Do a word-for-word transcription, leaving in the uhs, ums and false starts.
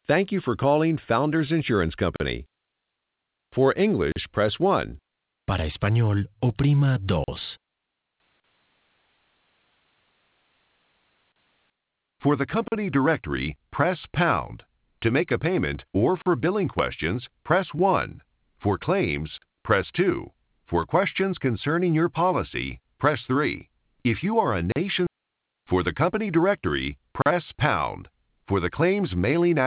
Thank you for calling Founders Insurance Company. For English, press one. Para español, oprima dos. For the company directory, press pound. To make a payment or for billing questions, press one. For claims, press two. For questions concerning your policy, press three. If you are a nation... For the company directory, press pound. For the claims mailing